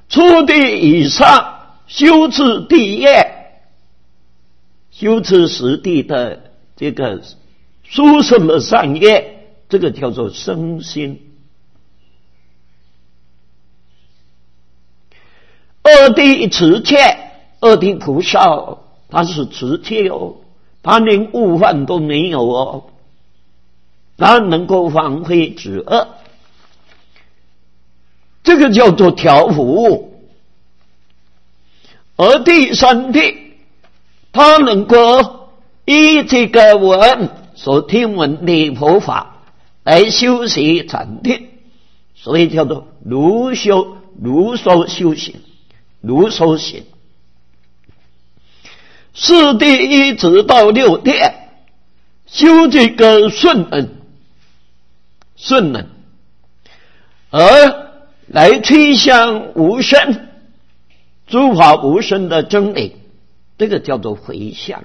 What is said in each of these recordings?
初地以上，修持地业，修持实地的这个殊胜的善业，这个叫做生心。二地持戒，二地菩萨他是持戒哦，他连悟犯都没有哦，他能够防非止恶，这个叫做调伏。而第三地，他能够依这个闻所听闻的佛法来修习禅定，所以叫做如说修行，如说行。四地一直到六地，修这个顺能，而来趋向无生，诸法无生的真理，这个叫做回向。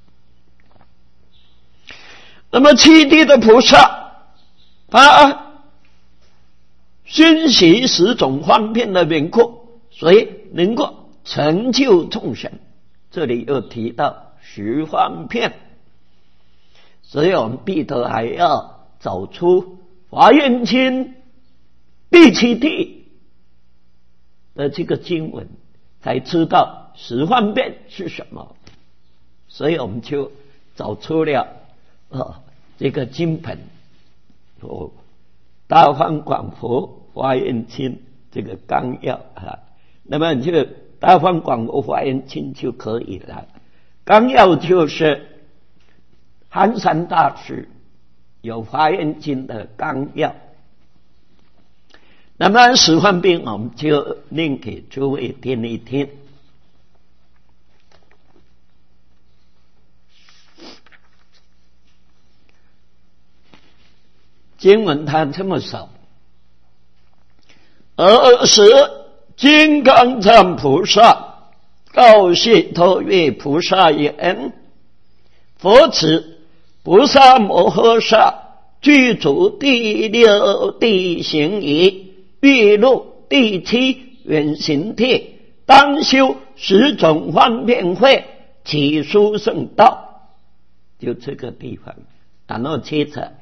那么七地的菩萨，他熏习十种方便的缘故，所以能够成就众生。这里又提到十方便，所以我们必得还要找出华严经第七地的这个经文，才知道十方便是什么。所以我们就找出了这个经本大方广佛华严经这个纲要那么就大方广佛华严经就可以了。纲要就是寒山大师有华严经的纲要。那么十方便我们就念给诸位听一听。经文它这么少。尔时金刚藏菩萨告谢陀月菩萨言：佛此菩萨摩诃萨具足第六地行仪，欲入第七远行地，当修十种方便慧，起殊胜道。就这个地方，然后接着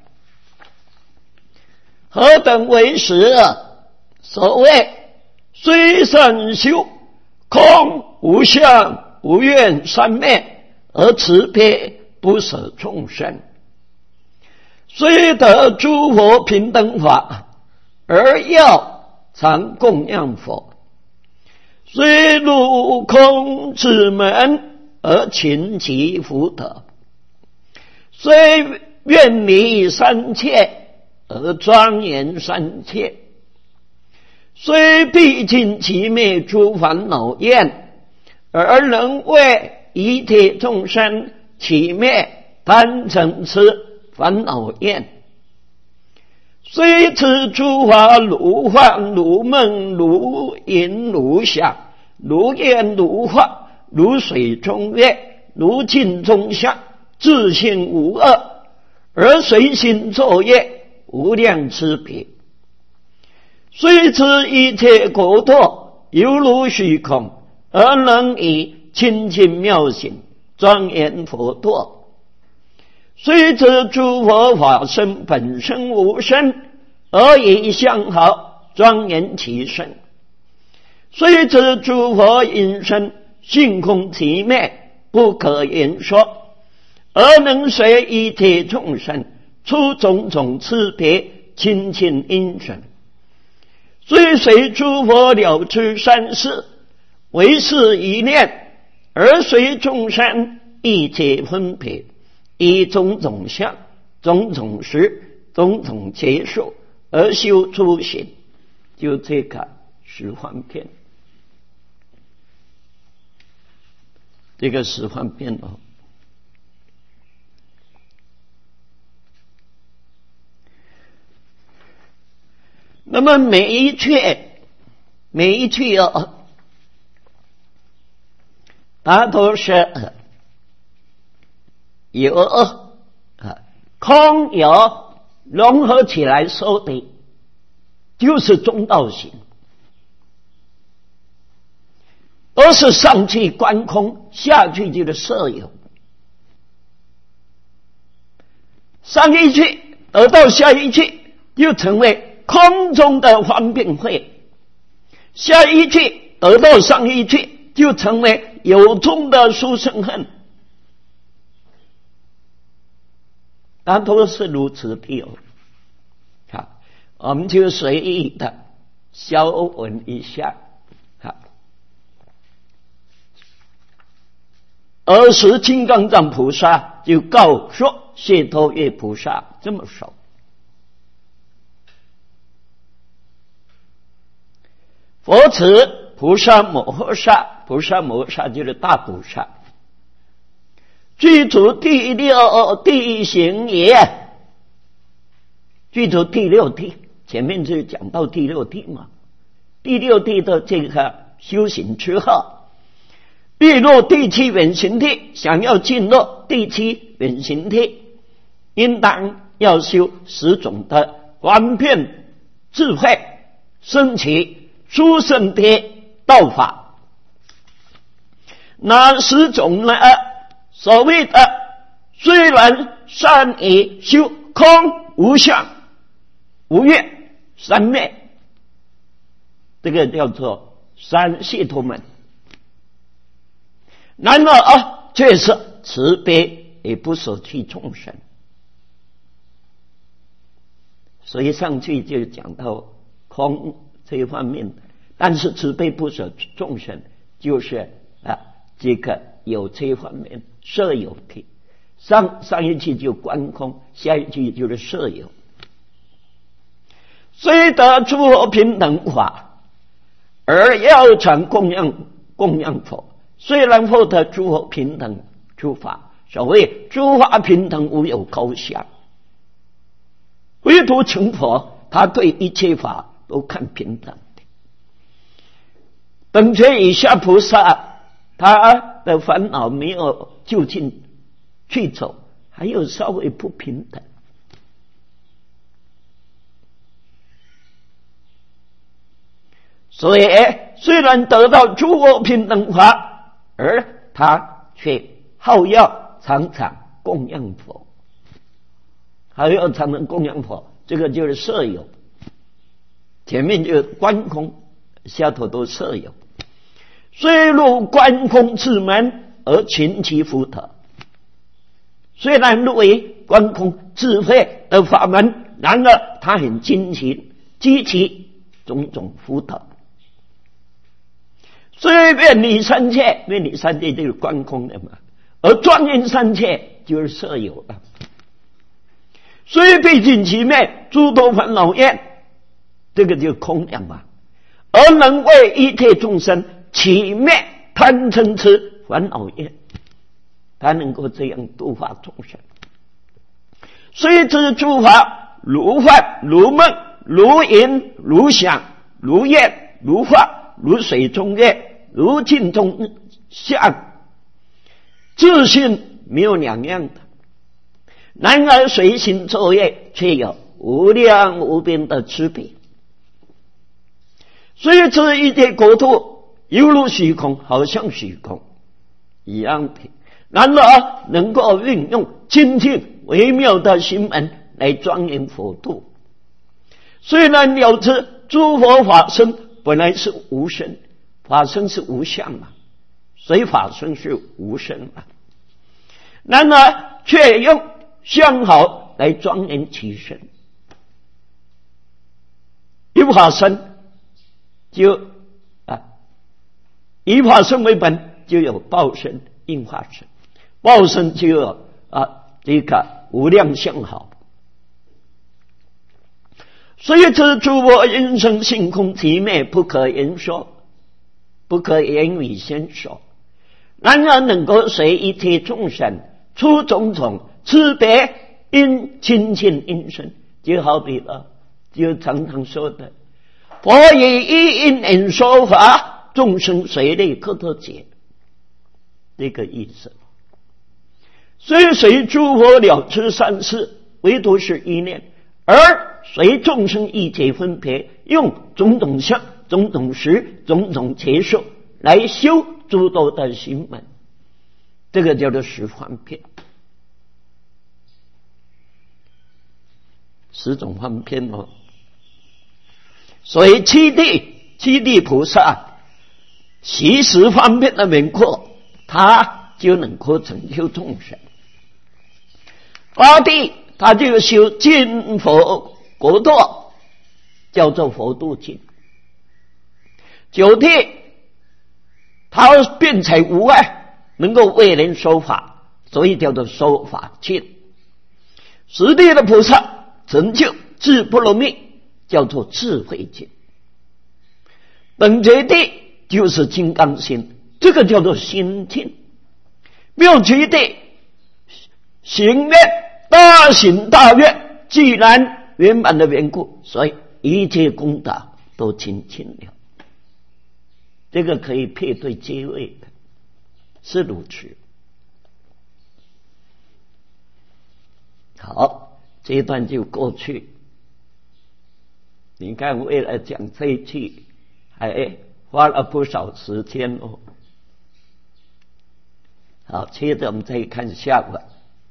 何等为实？所谓虽善修，空无相无愿三昧，而慈悲不舍众生。虽得诸佛平等法，而要常供养佛。虽入空之门，而勤其福德。虽愿离三切，而庄严三切。虽毕竟其灭诸烦恼厌，而能为一切众生起灭贪嗔痴烦恼厌。虽知诸法如幻如梦如影如响，如烟如幻，如水中月，如镜中像，自性无恶，而随心作业，无量差别。虽知一切国土犹如虚空，而能以清净妙行庄严佛陀。虽知诸佛法身本身无身，而以相好庄严其身。虽知诸佛因身性空其灭，不可言说，而能随一切众生出种种差别清净因身。虽随诸佛了知三世，唯是一念，而随众生一切分别，以种种相、种种识、种种结束而修出行。就这个十方便，这个十方便那么每一句它都是有空有融合起来说的，就是中道行。 而是上去观空，下去就是色有。上一去得到下一去，就成为空中的方便会；下一去得到上一去，就成为有中的殊胜恨。它都是如此的哦。好，我们就随意的消文一下。好，尔时金刚藏菩萨就告说解脱月菩萨这么说：佛此菩萨摩诃萨，菩萨摩诃萨就是大菩萨，具足第六地行也。具足第六地，前面就讲到第六地嘛。第六地的这个修行之后，必入第七远行地，想要进入第七远行地，应当要修10种的方便智慧，升起殊胜的道法。那10种呢？所谓的虽然善以修空无相无愿三昧，这个叫做三解脱门。然而却是慈悲也不舍弃众生。所以上去就讲到空这一方面，但是慈悲不舍众生，就是这个有这一方面色有体。上一句就观空，下一句就是色有。虽得诸佛平等法，而要常供养佛。虽然获得诸佛平等诸法，所谓诸法平等无有高下，唯独成佛，他对一切法都看平等的。等觉以下菩萨，他的烦恼没有就近去走，还有稍微不平等。所以虽然得到诸佛平等法，而他却好要常常供养佛，还要常常供养佛，这个就是色有。前面就是观空，下头都色有。虽入观空之门，而勤其福德。虽然入为观空智慧的法门，然而他很精勤，积其种种福德。虽愿离三界，愿离三界就是观空的嘛，而专念三界就是色有了。虽费尽其灭，诸多烦恼厌，这个就空了嘛，而能为一切众生起灭贪嗔痴烦恼厌，他能够这样度化众生。虽知诸法如幻如梦如影如响如焰如化如水中月如镜中像，自信没有两样的。然而随行作业，却有无量无边的区别。虽知一切国土犹如虚空，好像虚空一样的，然而能够运用清净微妙的心门来庄严佛度。虽然了知诸佛法身本来是无生，法身是无相嘛，所以法身是无生嘛，然而却用相好来庄严其身。有法身就以法身为本，就有报身应化身，报身就有这个无量相好。所以这诸佛因生性空体灭，不可言说，不可言语先说，然而能够随一切众生出种种慈悲因亲近因身。就好比就常常说的，佛以一因缘说法，众生随类可得解，这个意思。虽随诸佛了知三世，唯独是一念，而随众生一切分别，用种种相种种识种种结束来修诸多的行门，这个叫做十方便。十种方便哦。所以七地菩萨习十方便的名课，他就能够成就众生。八地他就修尽佛国度，叫做佛度尽。九地他辩才无碍，能够为人说法，所以叫做说法尽。十地的菩萨成就智波罗蜜，叫做智慧尽。等觉地就是金刚心，这个叫做心尽。妙觉地行愿大行大愿，既然圆满的缘故，所以一切功德都清净了。这个可以配对皆位的，是如此。好，这一段就过去。你看，为了讲这一句，还花了不少时间哦。好，接着我们再看下文。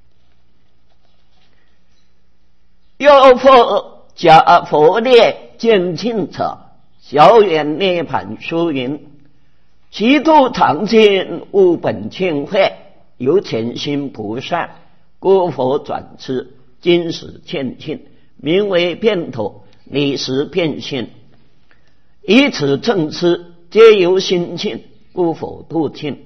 又复假佛列见净者，小圆涅盘书云：其度常见物本清慧，由前心菩萨，故佛转之，今时见净，名为变土，理实变性。以此正知，皆由心净，故佛度尽。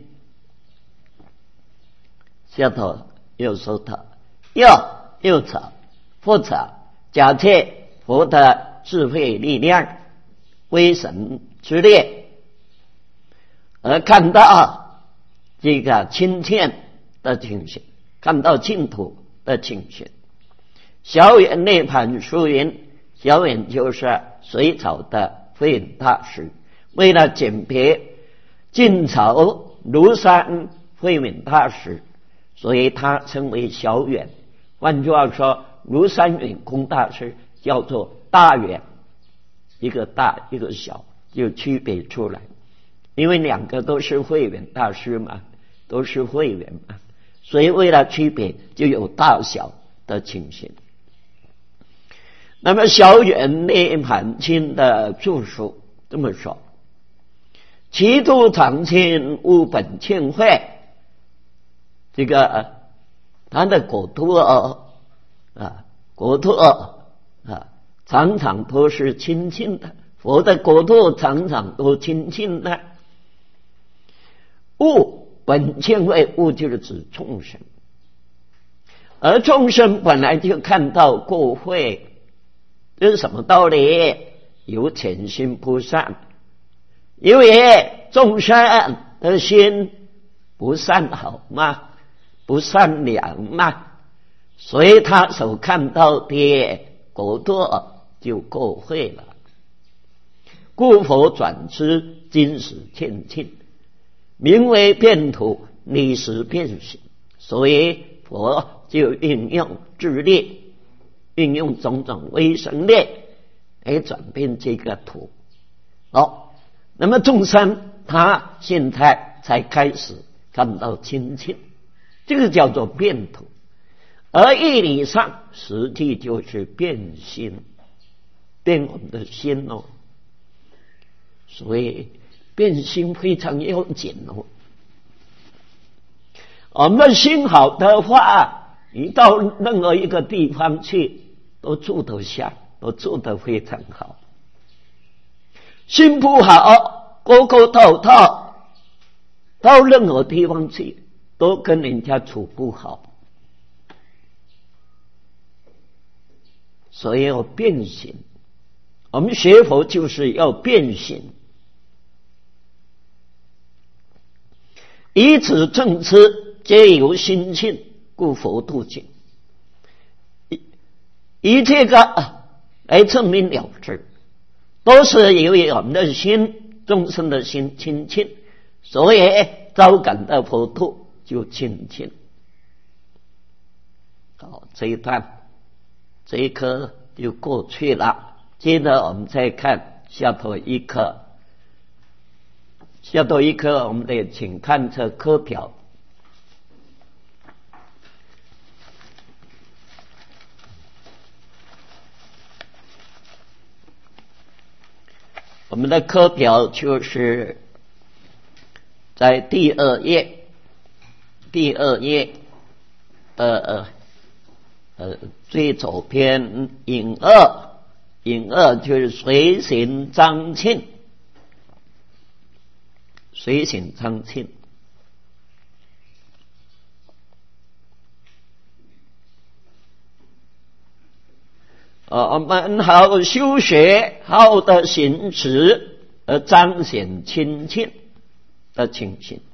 下头又说他又者或者假借佛的智慧力量，威神之力，而看到这个清净的情形，看到净土的情形。小圆涅盘书云，小圆就是隋朝的慧远大师，为了鉴别晋朝庐山慧远大师，所以他称为小圆。换句话说，庐山远空大师叫做大圆，一个大一个小，就区别出来。因为两个都是慧远大师嘛，都是慧远嘛，所以为了区别就有大小的情形。那么小圆涅盘经的注述这么说：其度常清物本清慧，这个他的国土常常都是清净的，佛的国土常常都清净的。物本清慧，物就是指众生，而众生本来就看到过慧，这是什么道理？由前心菩萨，因为众生的心不善好嘛，不善良嘛，所以他所看到的国度就过慧了。故佛转之，今时见净，名为变土，理实变形。所以佛就运用智力，运用种种威神力来转变这个土。那么众生他现在才开始看到清净，这个叫做变土。而义理上实际就是变心，变我们的心哦。所以变心非常要紧哦。我们的心好的话，你到任何一个地方去都住得下，都住得非常好。心不好，沟沟套套，到任何地方去都跟人家处不好。所以要变形，我们学佛就是要变形。以此正知，皆由心性，故佛度尽。以这个来证明了之，都是由于我们的心，众生的心清净，所以招感的佛度就清净。好，这一段这一课就过去了。接着我们再看下头一课。 下头一课，我们得请看这课表。我们的课表就是在第二页，最左边引二就是随行张庆，我们好修学，好的行持，而彰显亲近的情形。